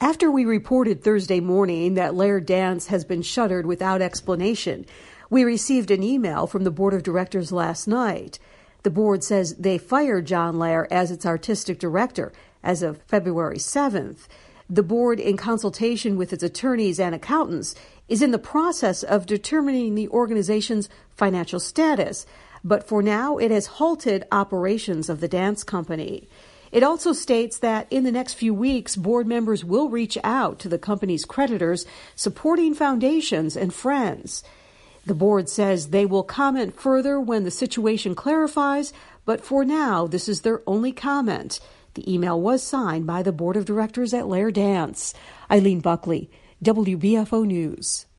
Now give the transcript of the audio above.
After we reported Thursday morning that Laird Dance has been shuttered without explanation, we received an email from the board of directors last night. The board says they fired John Lair as its artistic director as of February 7th. The board, in consultation with its attorneys and accountants, is in the process of determining the organization's financial status, but for now it has halted operations of the dance company. It also states that in the next few weeks, board members will reach out to the company's creditors, supporting foundations and friends. The board says they will comment further when the situation clarifies, but for now, this is their only comment. The email was signed by the board of directors at Laird Dance. Eileen Buckley, WBFO News.